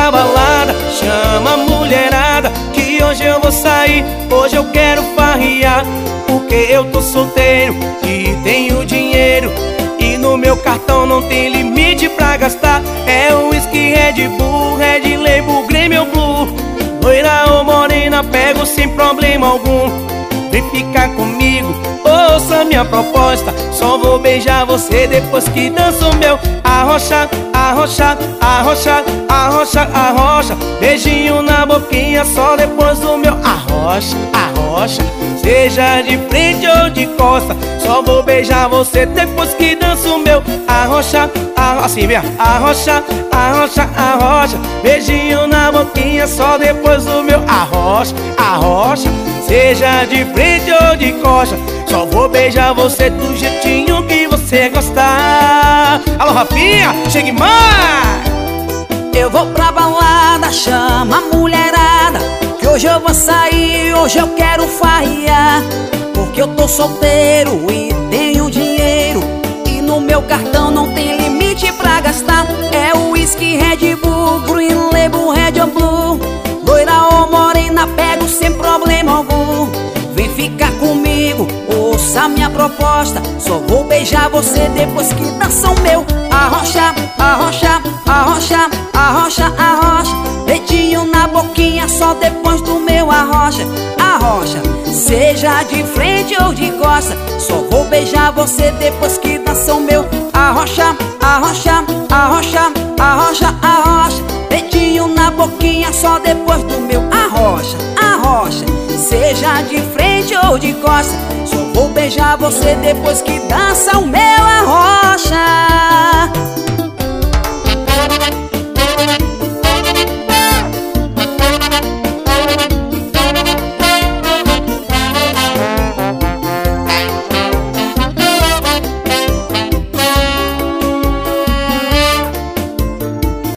pra balada, chama a mulherada, que hoje eu vou sair, hoje eu quero farrear. Porque eu tô solteiro e tenho dinheiro, e no meu cartão não tem limite pra gastar. É o whisky, Red Bull, Red Label, Grêmio Blue. Loira ou morena, pego sem problema algum. Vem ficar comigo, ouça minha proposta. Só vou beijar você depois que dança o meu arrocha, arrocha, arrocha, arrocha, arrocha. Beijinho na boquinha só depois do meu arrocha, arrocha. Seja de frente ou de costa, só vou beijar você depois que dança o meu arrocha, arrocha. Assim mesmo, arrocha, arrocha, arrocha. Beijinho na boquinha só depois do meu arrocha, arrocha. Seja de frente ou de costa, só vou beijar você do jeitinho que você gostar. Alô, Rafinha, chegue mais! Eu vou pra balada, chama a mulherada, que hoje eu vou sair, hoje eu quero farrear. Porque eu tô solteiro e tenho dinheiro, e no meu cartão não tem limite pra gastar. É o whisky, Red Bull, Green Label, Red Blue. Loira ou morena, pego sem problema algum. Vem ficar comigo, ouça minha proposta. Só vou beijar você depois que dança o meu arrocha, arrocha, arrocha, arrocha, arrocha. Dedinho na boquinha só depois do meu arrocha, arrocha. Seja de frente ou de costa, só vou beijar você depois que dança o meu arrocha, arrocha, arrocha, arrocha, arrocha. Dedinho na boquinha só depois do meu arrocha, arrocha. Seja de frente ou de costa, só vou beijar você depois que dança o meu arrocha.